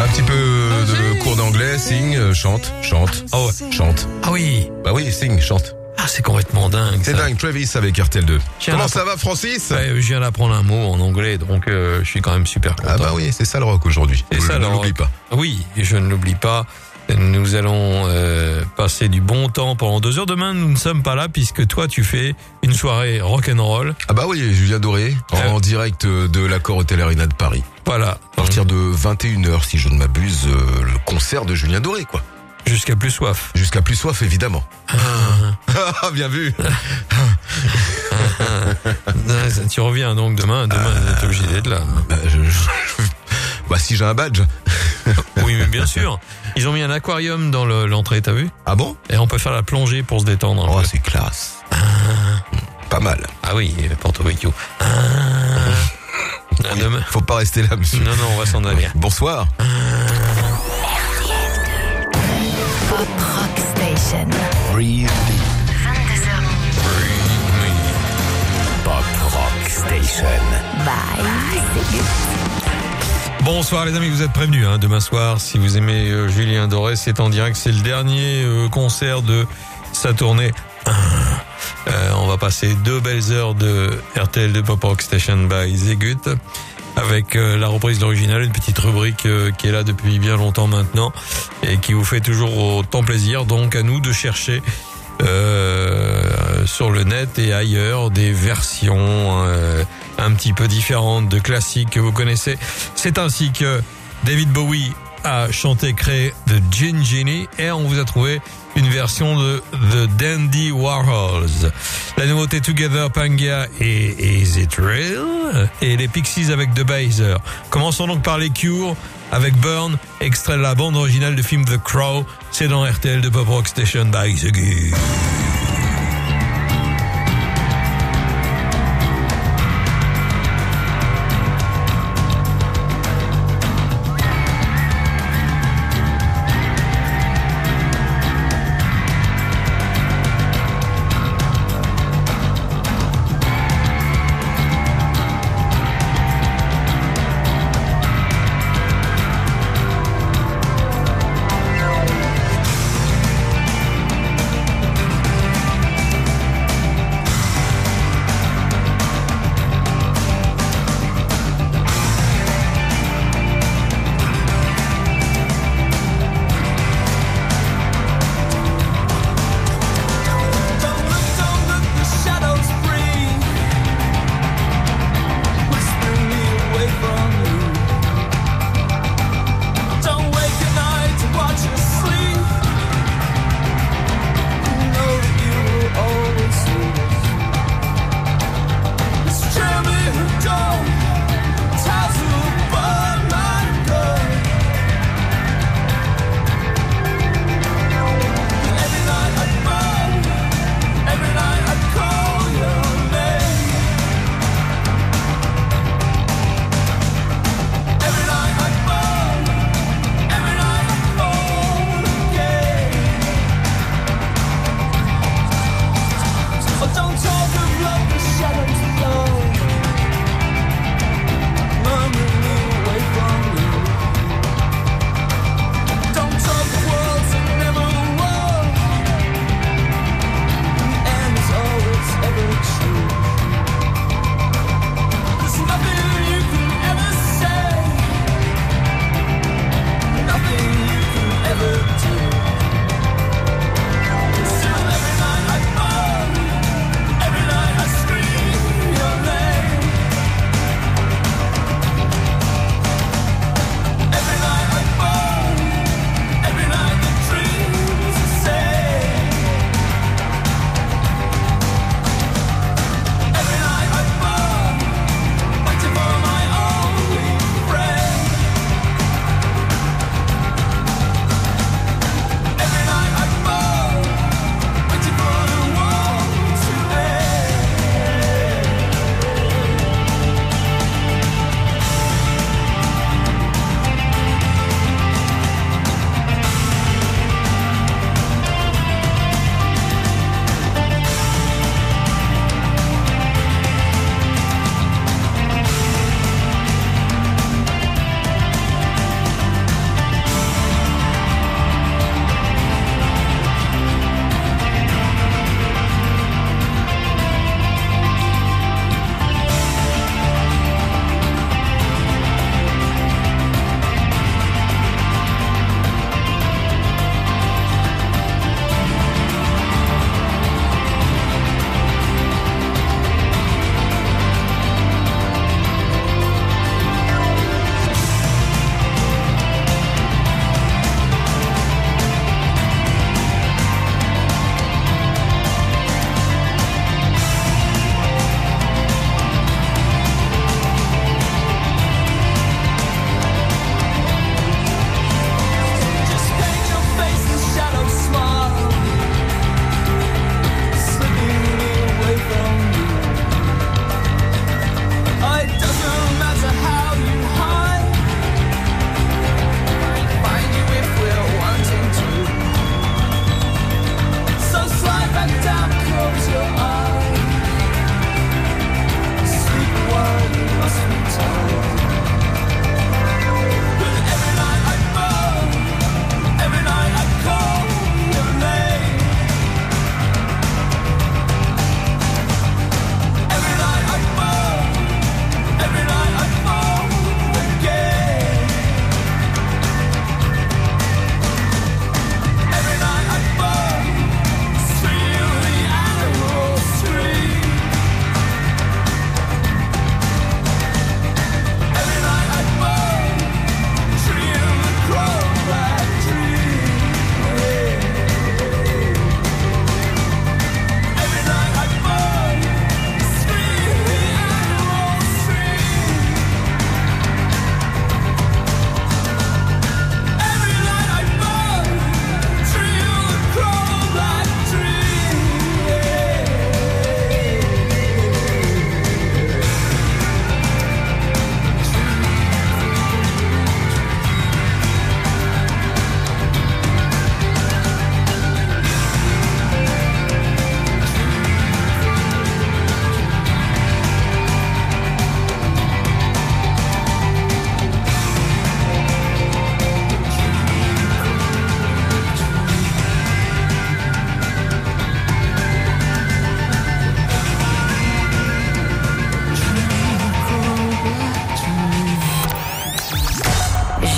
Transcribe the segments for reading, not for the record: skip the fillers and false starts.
Un petit peu de cours d'anglais, sing, chante. Ah ouais. Chante. Ah oui. Bah oui, sing, chante. Ah, c'est complètement dingue. C'est ça. dingue, Travis avec RTL2. Tiens, Comment là, ça va, Francis? Ouais, je viens d'apprendre un mot en anglais, donc je suis quand même super content. Ah bah oui, c'est ça le rock aujourd'hui. Et ça, Ne alors, l'oublie pas. Oui, je ne l'oublie pas. Nous allons passer du bon temps pendant 2 heures. Demain, nous ne sommes pas là puisque toi, tu fais une soirée rock'n'roll. Ah bah oui, Julien Doré, en direct de l'Accor Hotel Arena de Paris. Voilà. À partir de 21h, si je ne m'abuse, le concert de Julien Doré, quoi. Jusqu'à plus soif. Jusqu'à plus soif, évidemment. Ah, bien vu. Tu reviens donc demain tu es obligé d'être là. Bah si j'ai un badge. Oui, mais bien sûr. Ils ont mis un aquarium dans l'entrée, t'as vu? Ah bon? Et on peut faire la plongée pour se détendre. Oh, c'est classe. Pas mal. Ah oui, Porto Vecchio. Demain. Faut pas rester là, monsieur. Non, on va s'en aller. Bonsoir. Pop Rock Station. Breathe. 22h. Pop Rock Station. Bye. Bonsoir les amis, vous êtes prévenus demain soir. Si vous aimez Julien Doré, c'est en direct. C'est le dernier concert de sa tournée. On va passer 2 belles heures de RTL de Pop Rock Station by Zegut avec la reprise de l'original, une petite rubrique qui est là depuis bien longtemps maintenant et qui vous fait toujours autant plaisir. Donc à nous de chercher sur le net et ailleurs des versions un petit peu différentes de classiques que vous connaissez. C'est ainsi que David Bowie a chanté, créé The Gin Genie et on vous a trouvé une version de The Dandy Warhols. La nouveauté Together, Pangaea et Is It Real? Et les Pixies avec The Baser. Commençons donc par les Cure avec Burn, extrait de la bande originale du film The Crow. C'est dans RTL de Pop Rock Station by The Geek.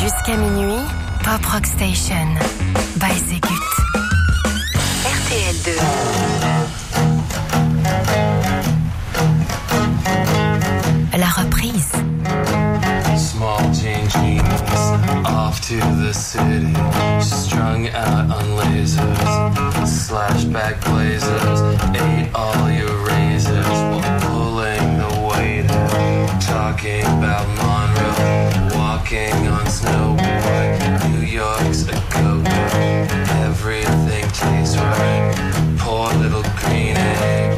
Jusqu'à minuit, Pop Rock Station by Zegut. RTL 2. La reprise. Small Jane jeans, off to the city, strung out on lasers, slashback blazers, ate all your razors while pulling the waiter, talking about Monroe, walking on Snow Boy, New York's a go-go, everything tastes right, poor little green egg.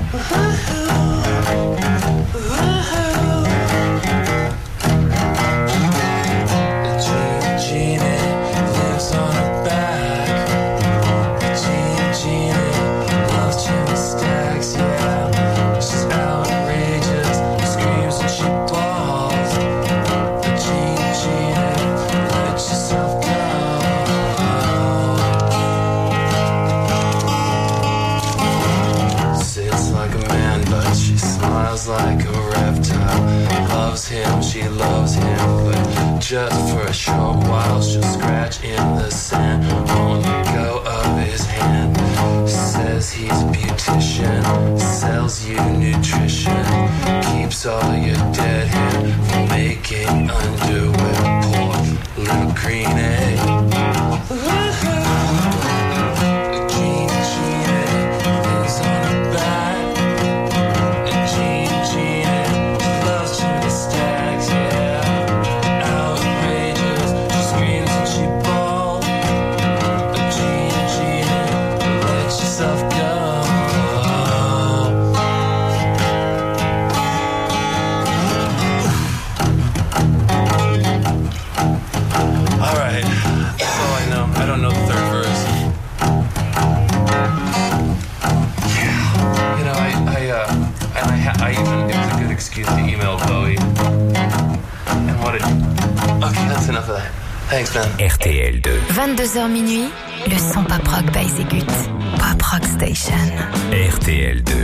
Like a reptile, loves him, she loves him, but just for a short while she'll scratch in the sand on the go of his hand. Says he's a beautician, sells you nutrition, keeps all your dead hair from making underwear. Poor little green egg. Thanks, man. RTL 2. 22h minuit, le son Pop Rock by Zegut. Pop Rock Station. RTL 2.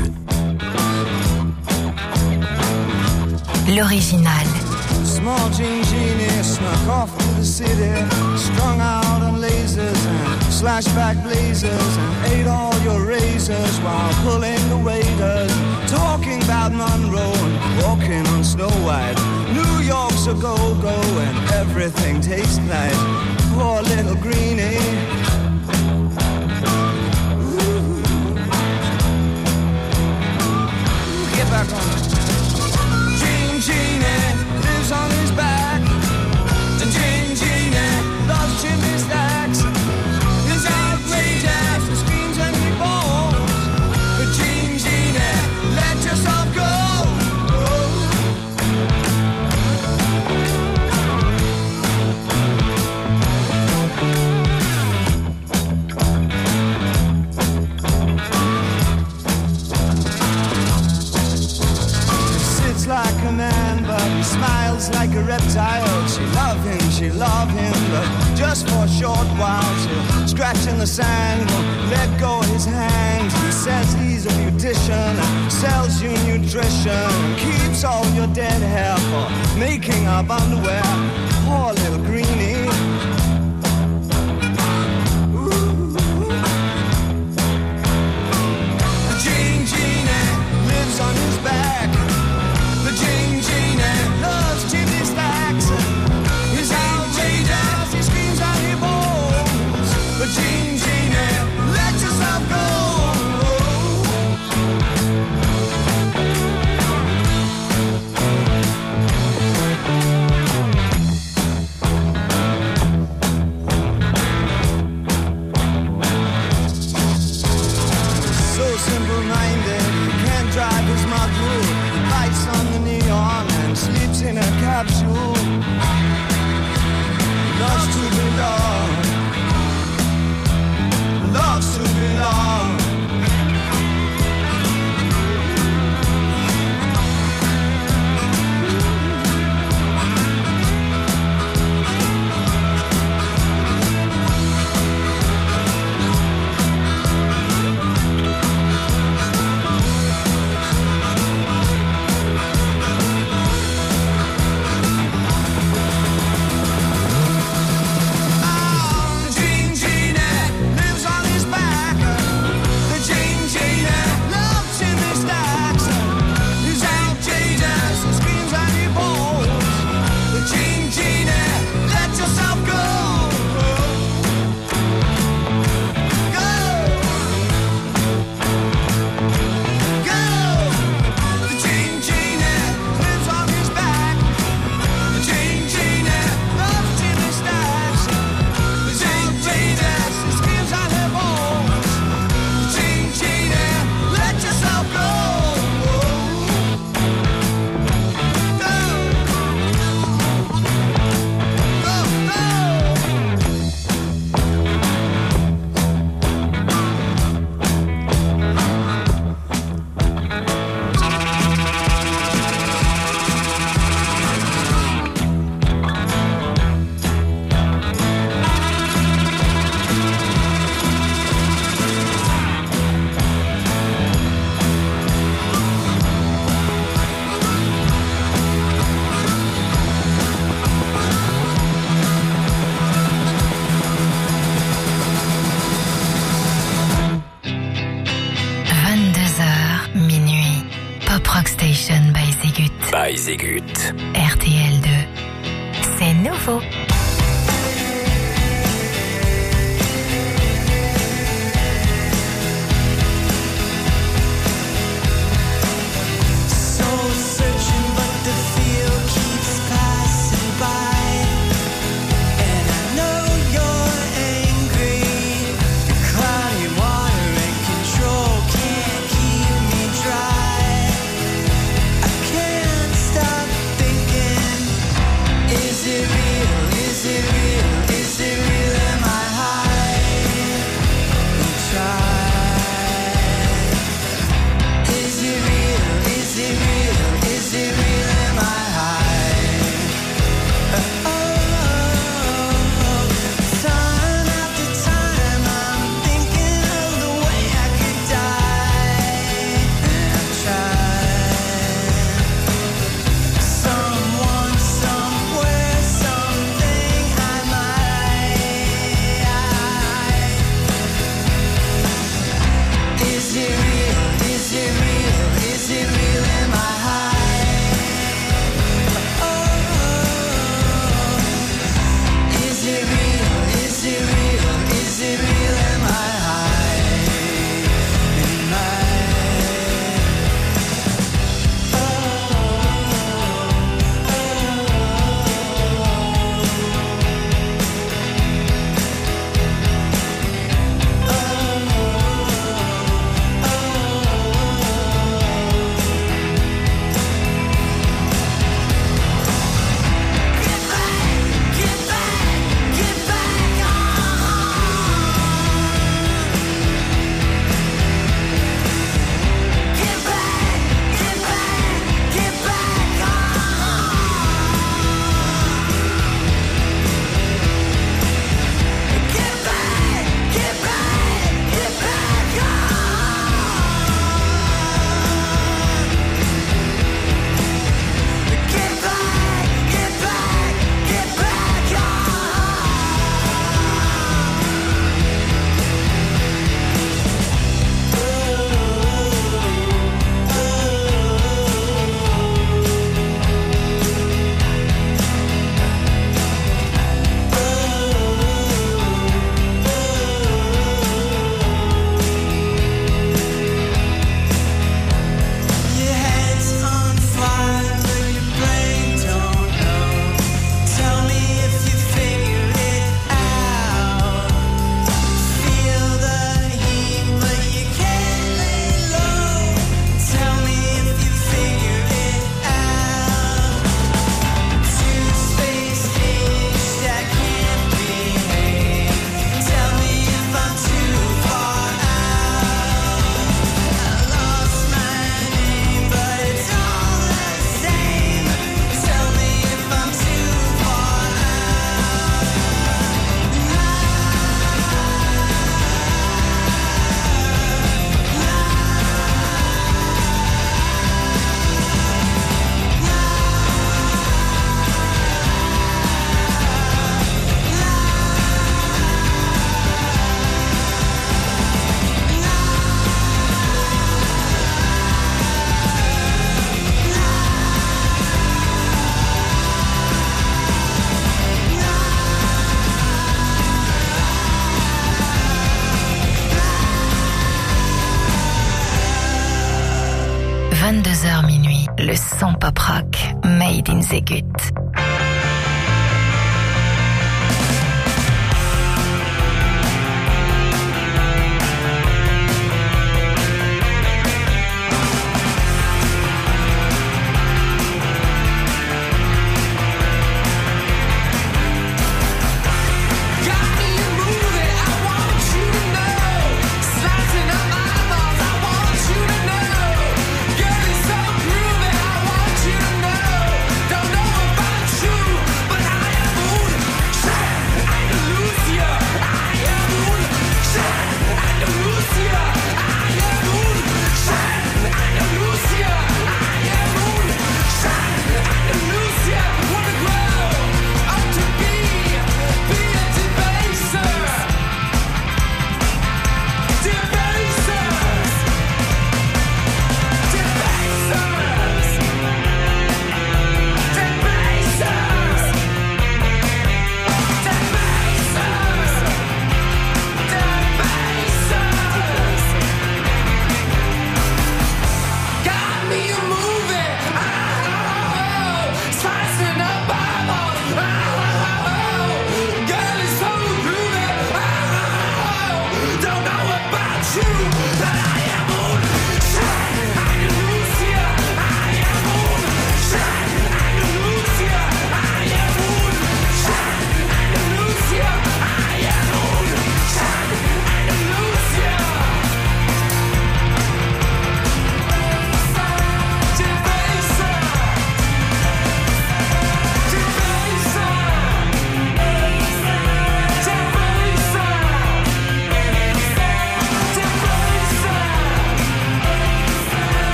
L'original. Small Jane Genie snuck off to the city, strung out on lasers and slashback blazers, and ate all your razors while pulling the waiters, talking about Monroe and walking on Snow White. New York's a go-go and everything tastes nice. Poor little greenie. Ooh. Get back on it. Jane Genie lives on his back. The Jane Genie loves chimney stacks. His outrageous, he screams and he balls. The Jane Genie, let yourself go. Like a man, but he smiles like a reptile. She love him, but just for a short while. She'll scratch in the sand, won't let go of his hand. He says he's a beautician, sells you nutrition, keeps all your dead hair for making up underwear. Poor little greenie. Ooh. The Jane Genie lives on his back. The Jane Genie loves chimney stacks. He's outrageous, he screams and he bawls. The Jane Genie, let yourself go. Zégut. RTL2, c'est nouveau. Minuit, le son pop rock made in Zégut. Don't know about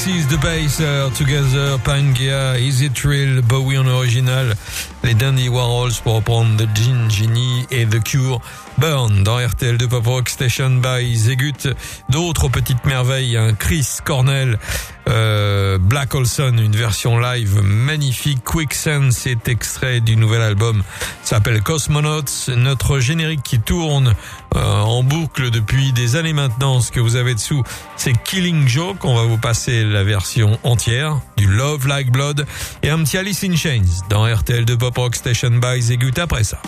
Pieces, The Bass, Together, Pangea, Easy Thrill, Bowie en original, les Dandy Warhols pour reprendre The Gin Genie et The Cure, Burn dans RTL2 Pop Rock Station by Zegut. D'autres petites merveilles, Chris Cornell, Black Olson, une version live magnifique. Quicksand, c'est extrait du nouvel album, s'appelle Cosmonauts. Notre générique qui tourne en boucle depuis des années maintenant, ce que vous avez dessous, c'est Killing Joke. On va vous passer la version entière du Love Like Blood et un petit Alice in Chains dans RTL2 Pop Rock Station by Zegut après ça.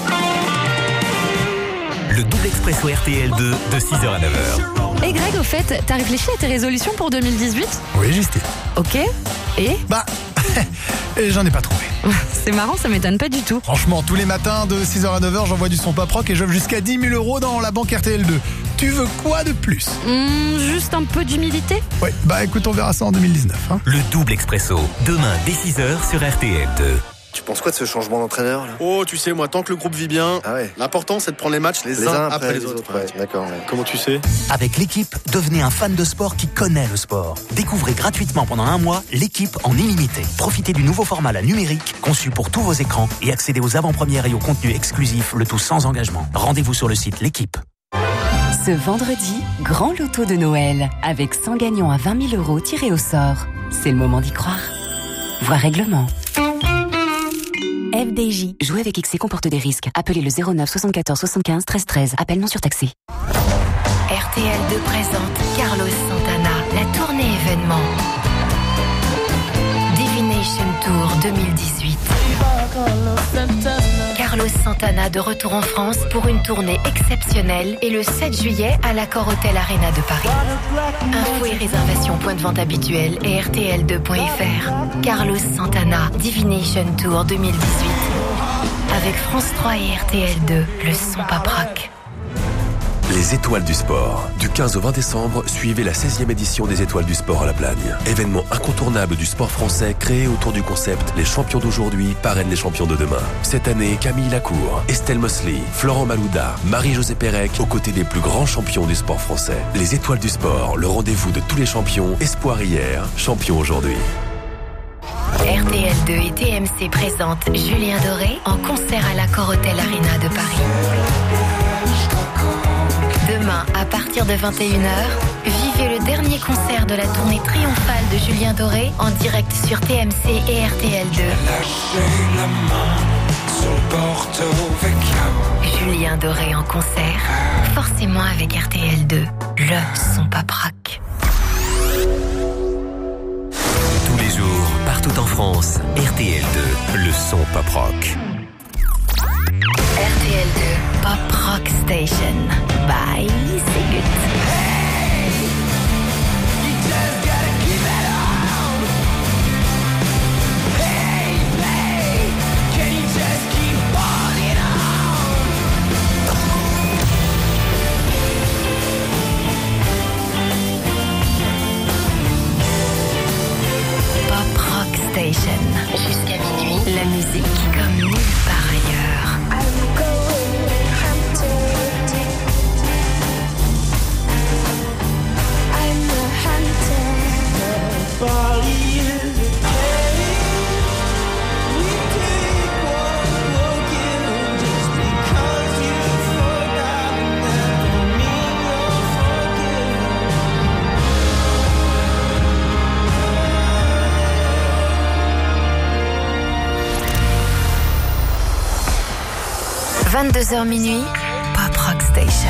Le double expresso RTL2 de 6h à 9h. Et Greg, au fait, t'as réfléchi à tes résolutions pour 2018 ? Oui, Justine. Ok. Et J'en ai pas trouvé. C'est marrant, ça m'étonne pas du tout. Franchement, tous les matins de 6h à 9h, j'envoie du son pop rock et j'offre jusqu'à 10 000 € dans la banque RTL2. Tu veux quoi de plus ? Juste un peu d'humilité ? Oui, écoute, on verra ça en 2019. Le double expresso, demain dès 6h sur RTL2. Tu penses quoi de ce changement d'entraîneur là ? Oh, tu sais, moi, tant que le groupe vit bien, l'important c'est de prendre les matchs les uns après les autres. Ouais, d'accord. Comment tu sais ? Avec l'équipe, devenez un fan de sport qui connaît le sport. Découvrez gratuitement pendant 1 mois l'équipe en illimité. Profitez du nouveau format La Numérique, conçu pour tous vos écrans, et accédez aux avant-premières et aux contenus exclusifs, le tout sans engagement. Rendez-vous sur le site L'équipe. Ce vendredi, grand loto de Noël, avec 100 gagnants à 20 000 € tirés au sort. C'est le moment d'y croire. Voir règlement. FDJ. Jouer avec XC comporte des risques. Appelez le 09 74 75 13 13. Appel non surtaxé. RTL2 présente Carlos Santana, la tournée événement. Divination Tour 2018. Carlos Santana de retour en France pour une tournée exceptionnelle et le 7 juillet à l'Accor Hotel Arena de Paris. Infos et réservations point de vente habituel et rtl2.fr. Carlos Santana, Divination Tour 2018. Avec France 3 et RTL2, le son pop rock. Les Étoiles du Sport. Du 15 au 20 décembre, suivez la 16e édition des Étoiles du Sport à la Plagne. Événement incontournable du sport français créé autour du concept Les champions d'aujourd'hui parrainent les champions de demain. Cette année, Camille Lacour, Estelle Mosley, Florent Malouda, Marie-Josée Pérec, aux côtés des plus grands champions du sport français. Les Étoiles du Sport, le rendez-vous de tous les champions, espoir hier, champions aujourd'hui. RTL2 et TMC présentent Julien Doré en concert à l'Accor Hotel Arena de Paris. Demain, à partir de 21h, vivez le dernier concert de la tournée triomphale de Julien Doré en direct sur TMC et RTL2. Julien Doré en concert, forcément avec RTL2, le son pop rock. Tous les jours, partout en France, RTL2, le son pop rock. RTL2 Pop Rock Station by Zegut. Pop Rock Station. Jusqu'à minuit, la musique comme nulle part ailleurs. « 22h minuit, Pop Rock Station.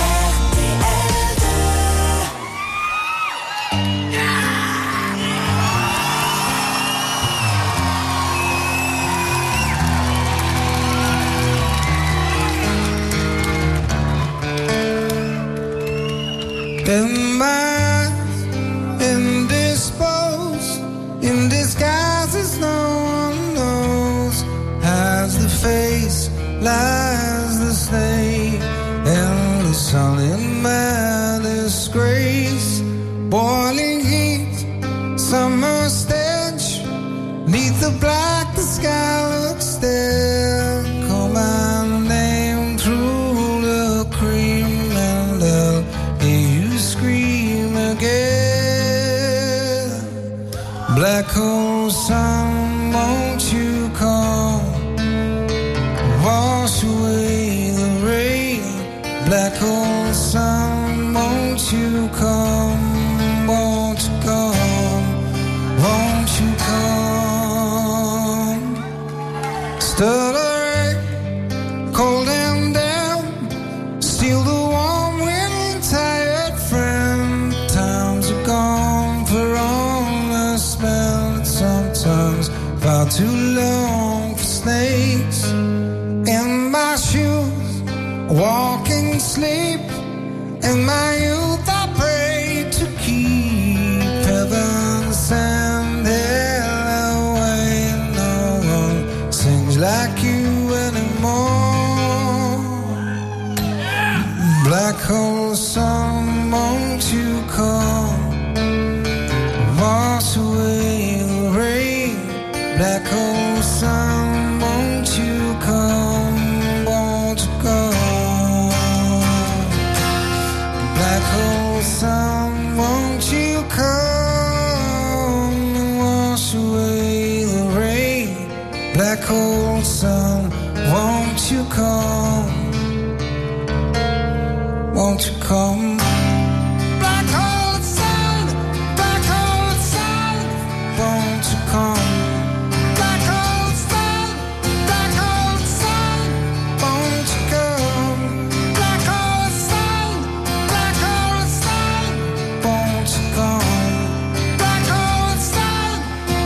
Indisposed, in disguises no one knows, has the face, lies the snake, and the sun in my disgrace, boiling heat, summer stench, neath the black the sky looks stale, call my name through the cream and I'll hear you scream again. Black hole sun, won't you come? Wash away the rain. Black hole sun, won't you come? Won't you come? Won't you come? Stuttering, cold and damp, steal the warm wind, tired friend. Times are gone for honest spent. Sometimes far too long for snakes. In my shoes, walking sleep. In my youth I pray to keep heaven send hell away. No one sings like you anymore. Black hole sun, won't you come? Wash away the rain. Black hole sun, won't you come? Won't you come? Black hole sun, won't you come and wash away the rain? Black hole sun, won't you come? Won't you come? Black hole sun, won't you come? Black hole sun, won't you come? Black hole sun, won't you come? Black hole sun,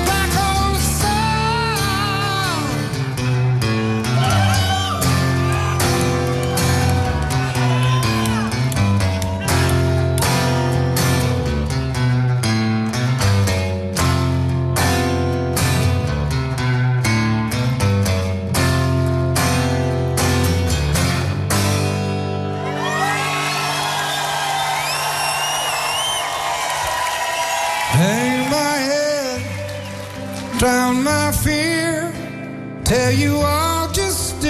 hang my head, drown my fear, tell you I'll just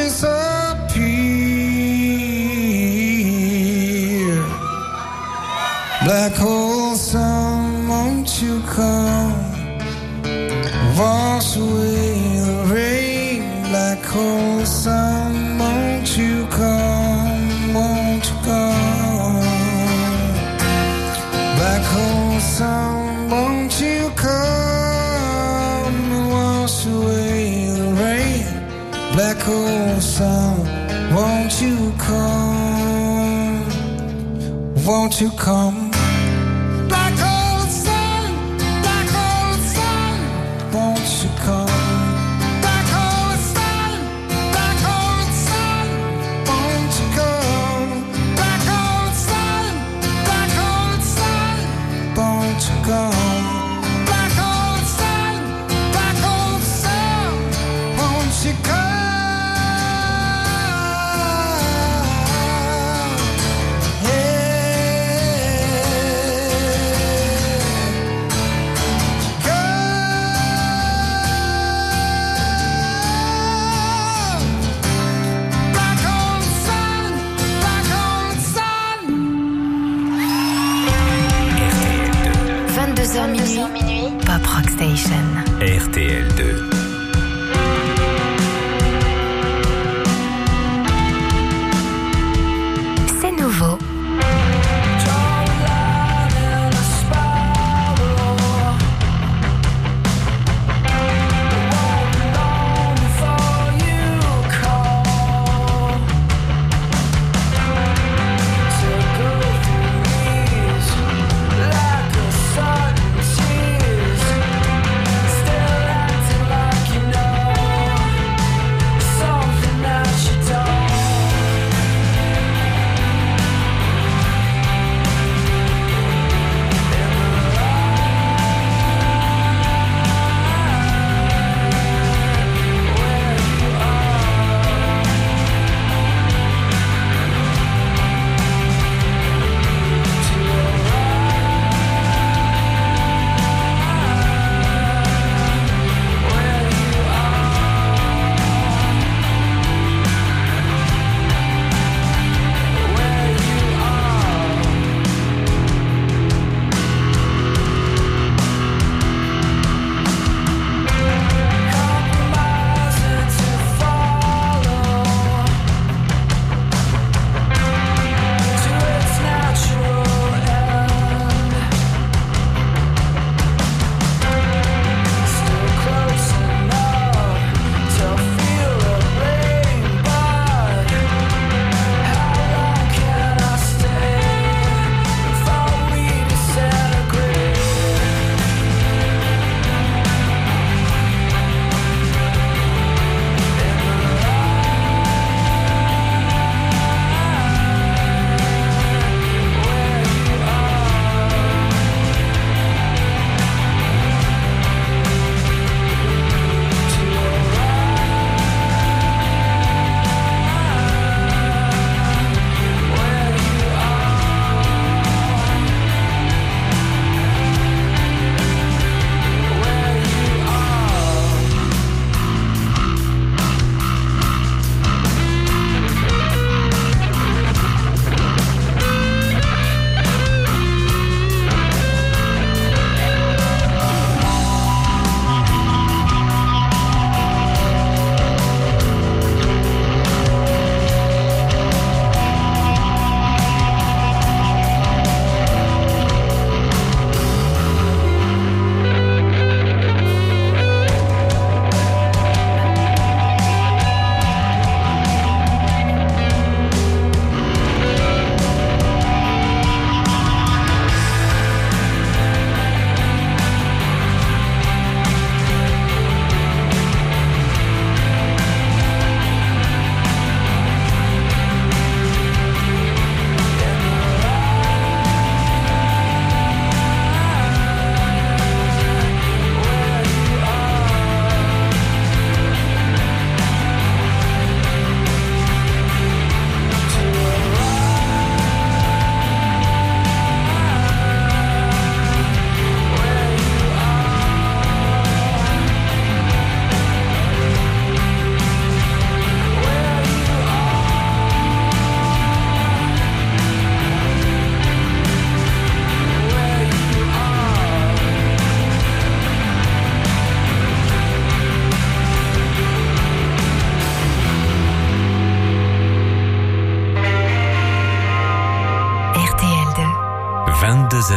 disappear. Black hole sun, won't you come? Wash away the rain. Black hole sun, won't you come? Won't you come? Black hole sun, won't you come and wash away the rain? Black hole sun, won't you come? Won't you come? Black hole sun, won't you come? Black hole sun, won't you come? Black hole sun, won't you come? Black hole sun, won't you come? Black hole sun, RTL2. 22h minuit, Pop Rock Station. RTL2. C'est nouveau. Like a sudden tears, still acting like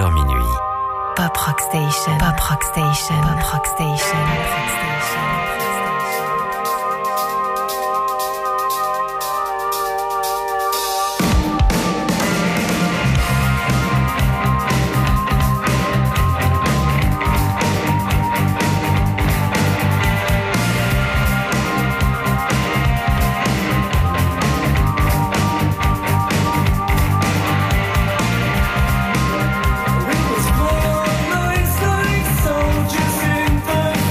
21h minuit. Pop Rock Station, Pop Rock Station, Pop Rock Station, Pop Rock Station. Soldiers in the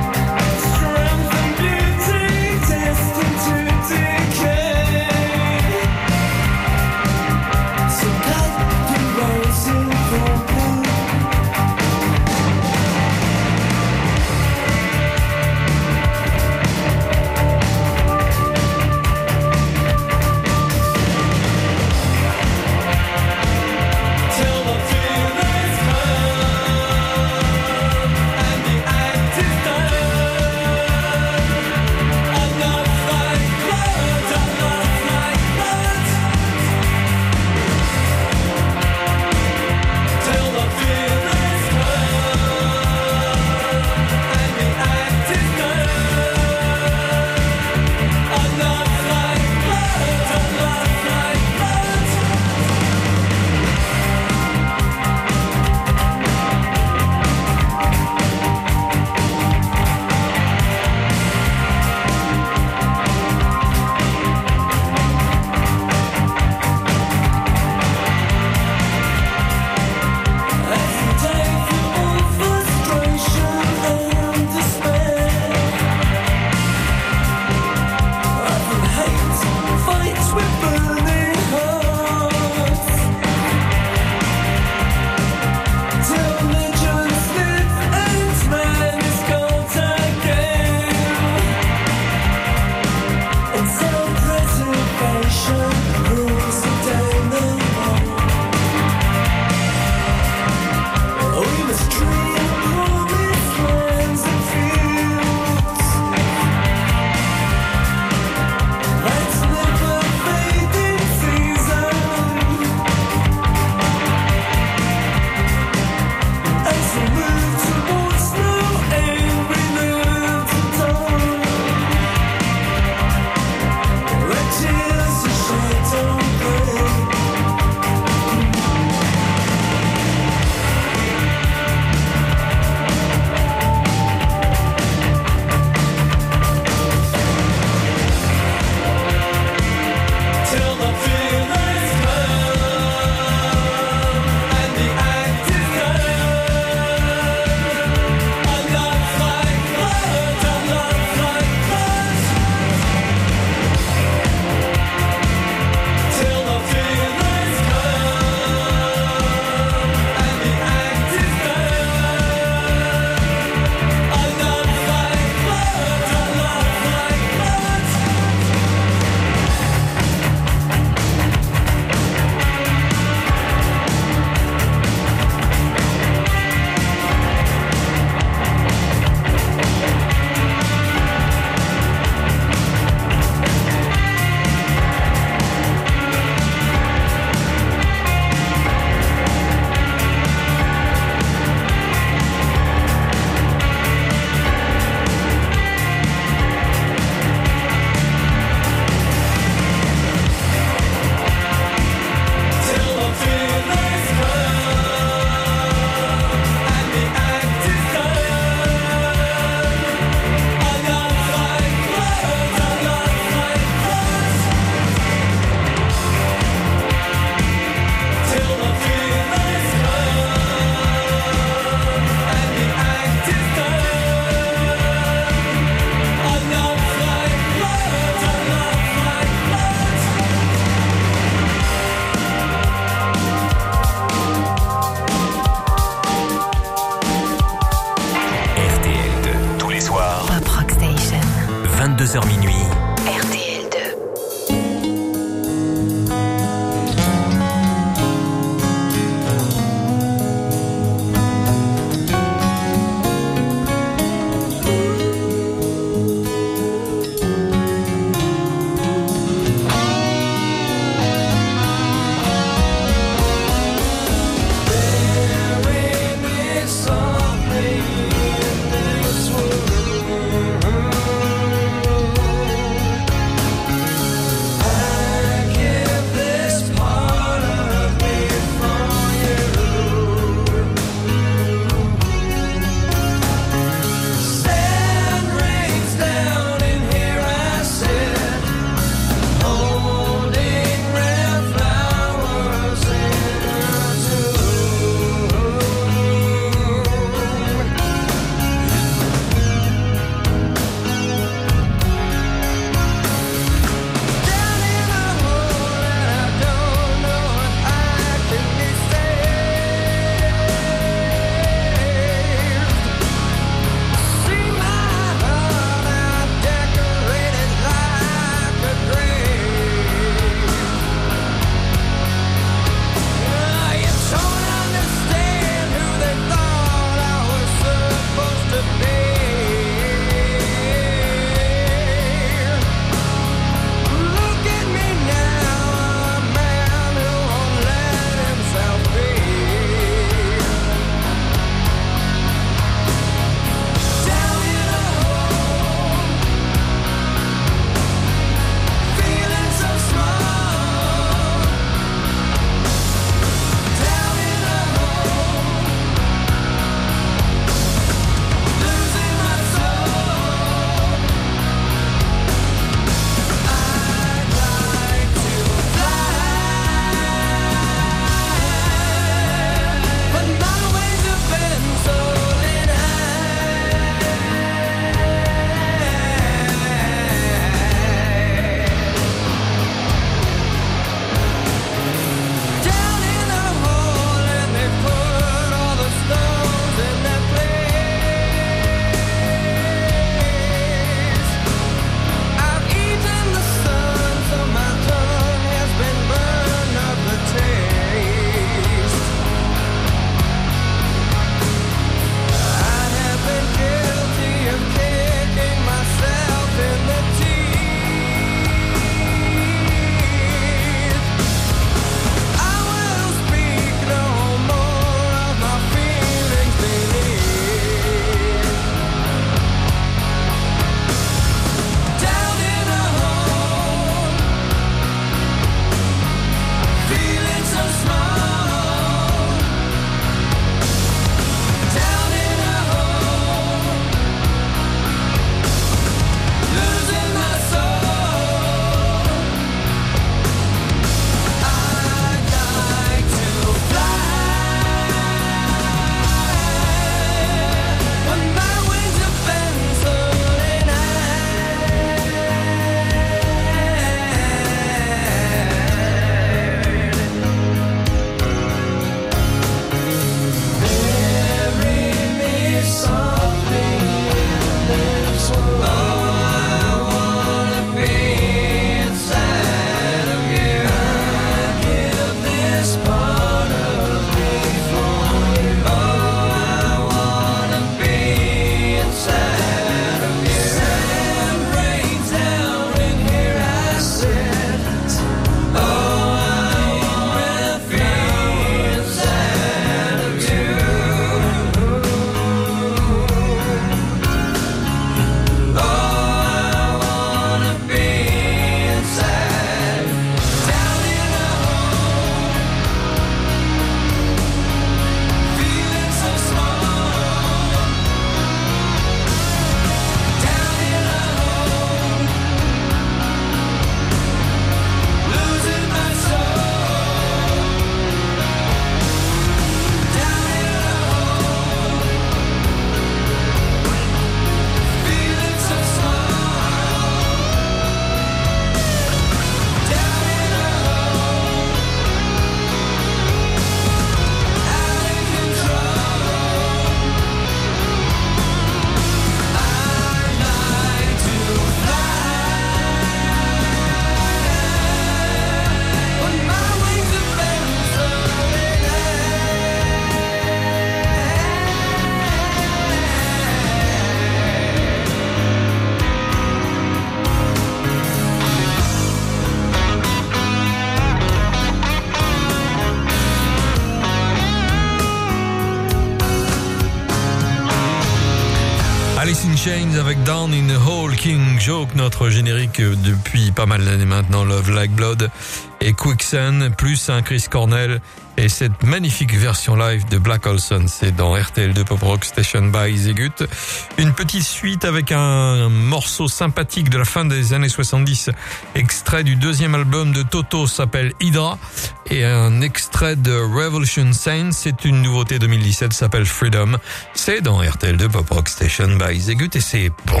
Chains avec Down in the Hole, King Joke, notre générique depuis pas mal d'années maintenant, Love Like Blood et Quicksand, plus un Chris Cornell et cette magnifique version live de Black Olson, c'est dans RTL2 Pop Rock Station by Zegut. Une petite suite avec un morceau sympathique de la fin des années 70, extrait du deuxième album de Toto, s'appelle Hydra, et un extrait de Revolution Saints, c'est une nouveauté 2017, s'appelle Freedom. C'est dans RTL2 Pop Rock Station by Zegut et c'est bon.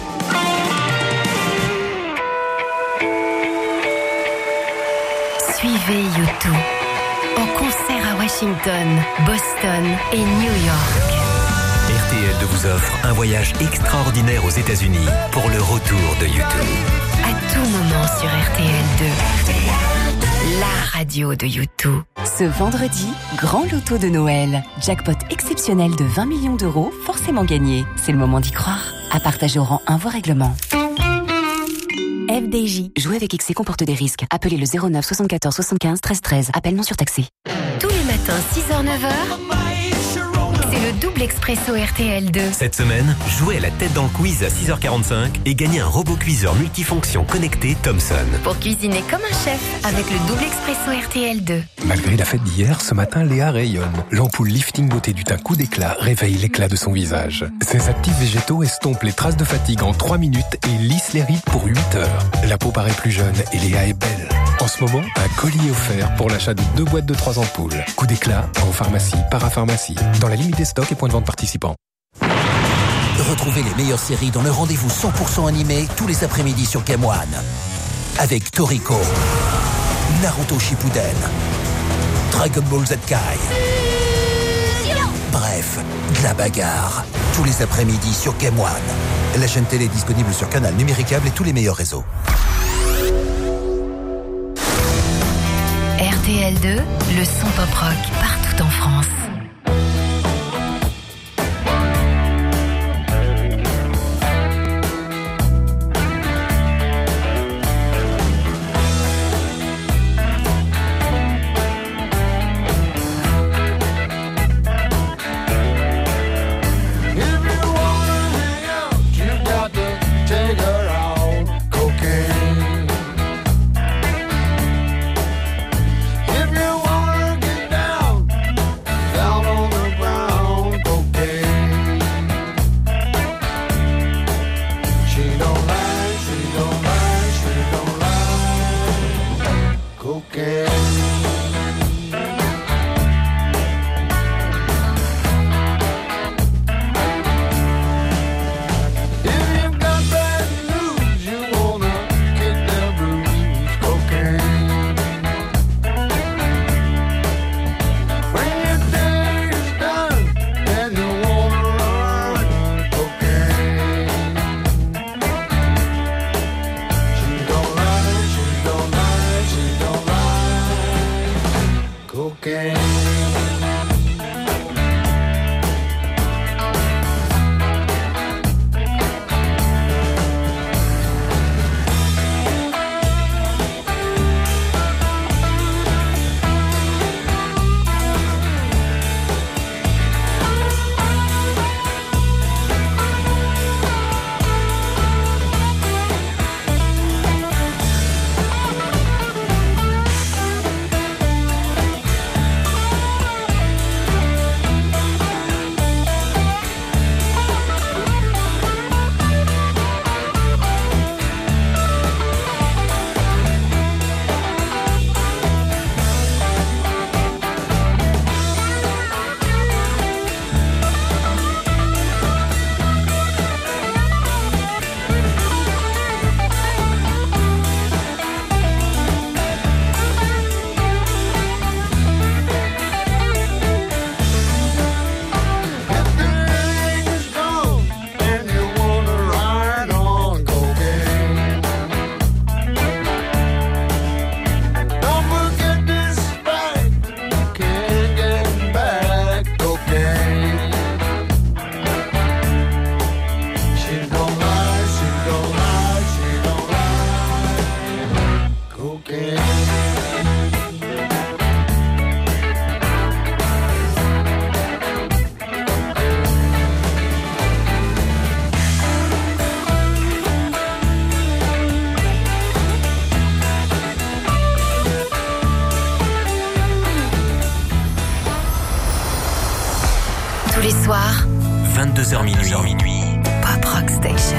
Suivez U2 en concert à Washington, Boston et New York. RTL2 vous offre un voyage extraordinaire aux États-Unis pour le retour de U2. À tout moment sur RTL2. La radio de U2. Ce vendredi, grand loto de Noël. Jackpot exceptionnel de 20 millions d'euros, forcément gagné. C'est le moment d'y croire. À partager au rang 1 vos règlements. FDJ. Jouer avec excès comporte des risques. Appelez le 09 74 75 13 13. Appel non surtaxé. Tous les matins, 6h-9h, c'est le double expresso RTL2. Cette semaine, jouez à la tête dans le quiz à 6h45 et gagnez un robot cuiseur multifonction connecté Thomson. Pour cuisiner comme un chef avec le double expresso RTL2. Malgré la fête d'hier, ce matin, Léa rayonne. L'ampoule lifting beauté du teint coup d'éclat réveille l'éclat de son visage. Ses actifs végétaux estompent les traces de fatigue en 3 minutes et lissent les rides pour 8 heures. La peau paraît plus jeune et Léa est belle. En ce moment, un colis offert pour l'achat de 2 boîtes de 3 ampoules. Coup d'éclat en pharmacie, parapharmacie, dans la limite des stocks et points de vente participants. Retrouvez les meilleures séries dans le rendez-vous 100% animé tous les après-midi sur Game One. Avec Toriko, Naruto Shippuden, Dragon Ball Z Kai. Bref, de la bagarre. Tous les après-midi sur Game One. La chaîne télé est disponible sur Canal, Numéricable et tous les meilleurs réseaux. RTL2, le son pop rock partout en France. soir, 22h minuit. Pop Rock Station.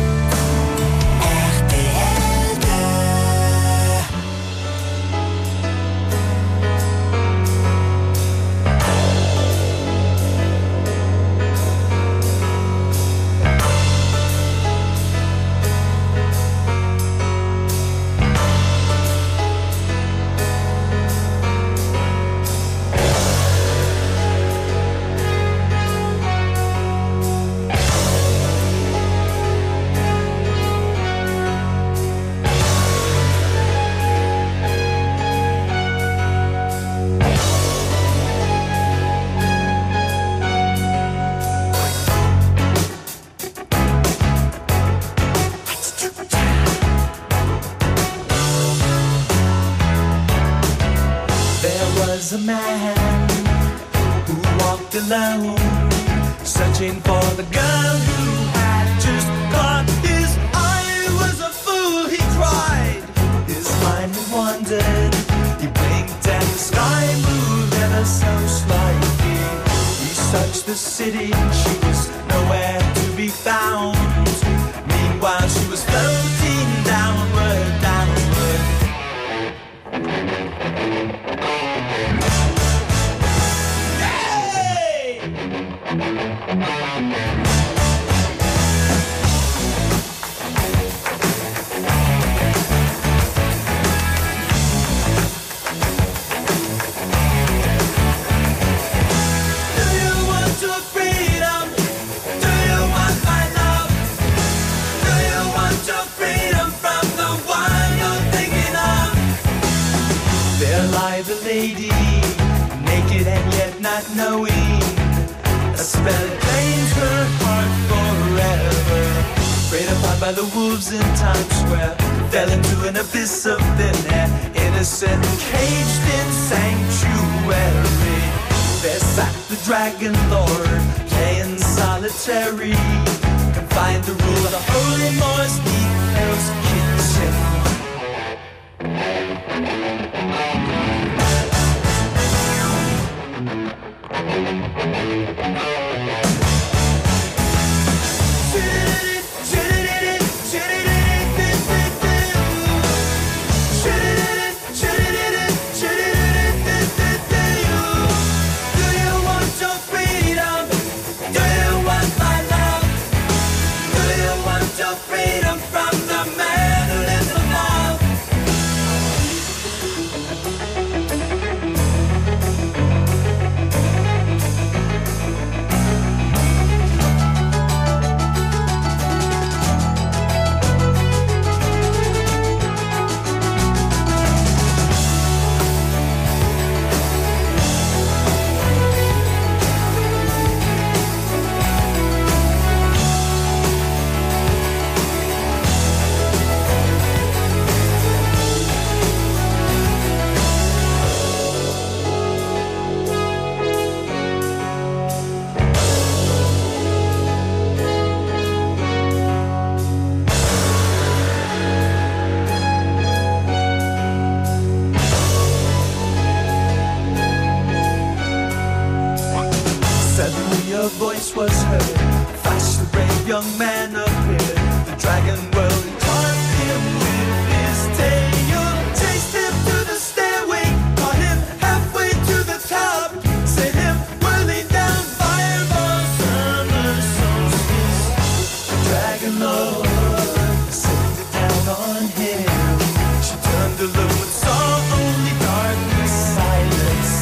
A man who walked alone, searching for the girl who had just caught his eye. Was a fool, he cried. His mind wandered. He blinked and the sky moved ever so slightly. He searched the city, she was nowhere to be found. Meanwhile, she was floating downward, downward. The lady, naked and yet not knowing, a spell claims her heart forever. Preyed upon by the wolves in Times Square, fell into an abyss of thin air, innocent and caged in sanctuary. There sat the Dragon Lord, playing solitary, confined to rule the holy Moors neath Hell's kitchen. Freedom from the man who lives above. a voice was heard. Flash, the brave young man appeared. The dragon world charmed him with his tail. Chased him to the stairway, caught him halfway to the top. Sent him whirling down fireball summer solstice. The dragon lord sent it down on him. She turned to look but saw only darkness, silence.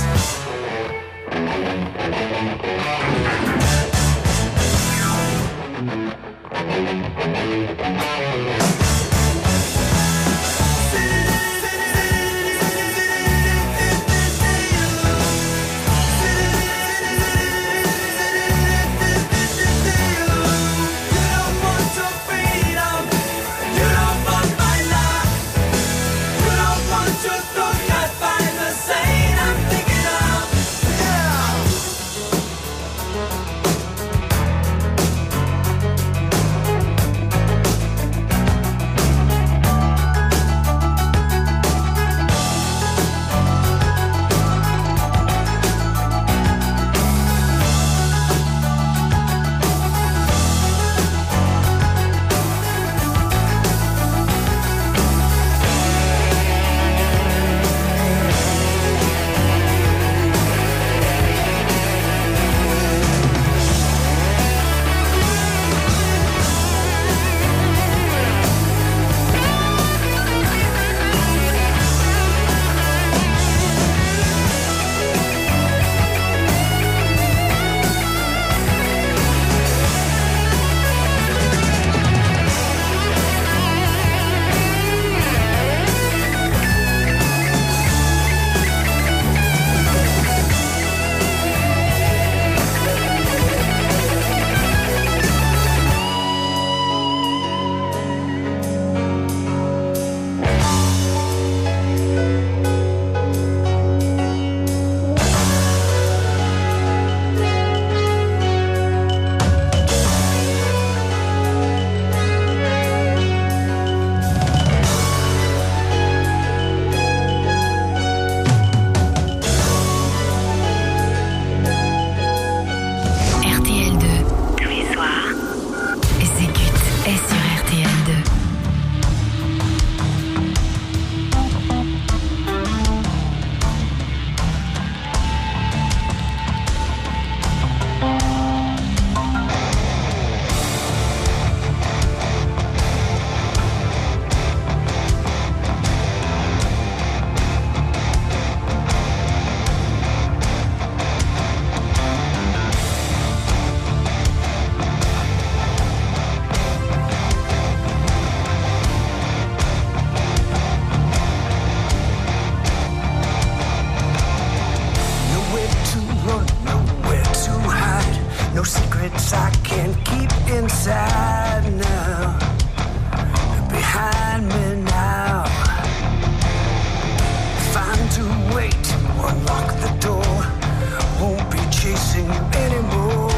to wait. Unlock the door. Won't be chasing you anymore.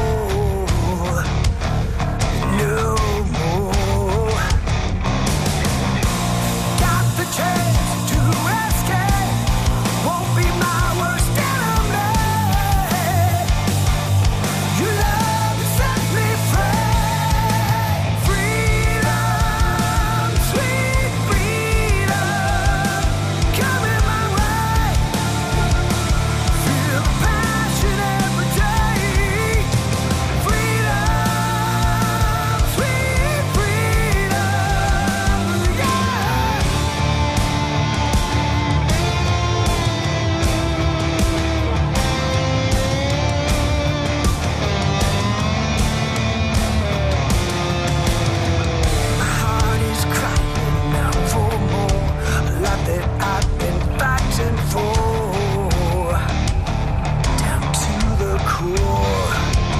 No more. Got the chance to escape. Won't be my worst enemy. Your love set me free. Freedom, sweet freedom, coming my way. Feel the passion every day. Freedom, sweet freedom, yeah. My heart is crying out for more, a lot that I've been fighting for, down to the core.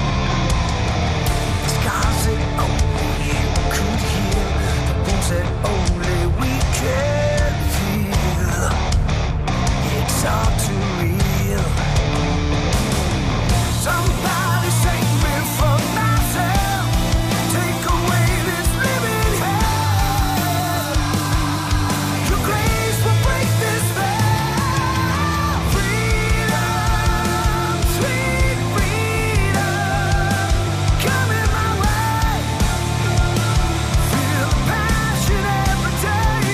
Scars that only you could heal, the wounds that only we can feel. It's all too real. Somebody save me from myself. Take away this living hell. Your grace will break this spell. Freedom, sweet freedom, coming my way. Feel the passion every day.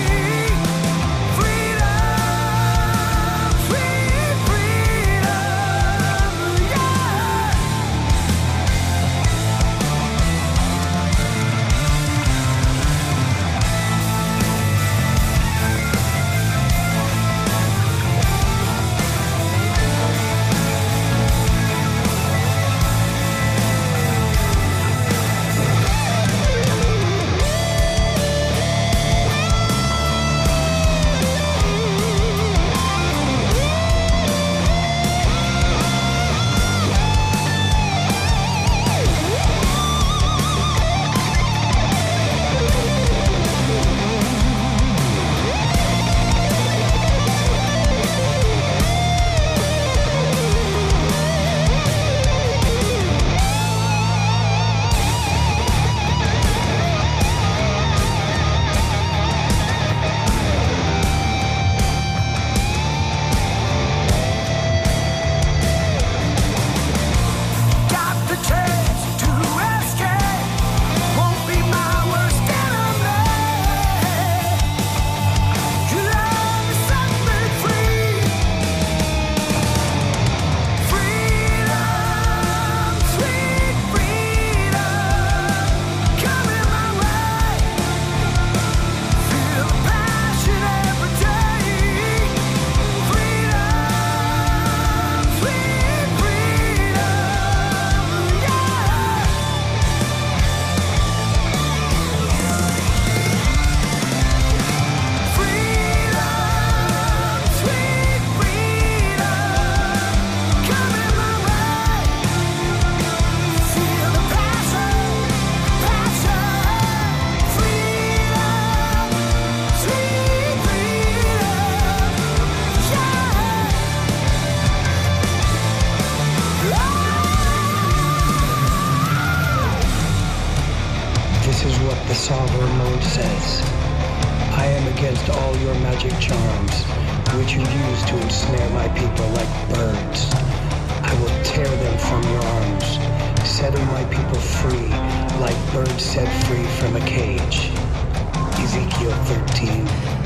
Freedom, sweet freedom, yeah. Got the chance to escape. Won't be my worst enemy. Your love set me free. Freedom, sweet freedom, coming my way. Feel the passion every day. Freedom, sweet freedom, yeah. Freedom, sweet freedom, coming my way. Feel the passion, freedom, sweet freedom, This is what the sovereign Lord says. I am against all your magic charms, which you use to ensnare my people like birds. I will tear them from your arms, setting my people free, like birds set free from a cage. Ezekiel 13.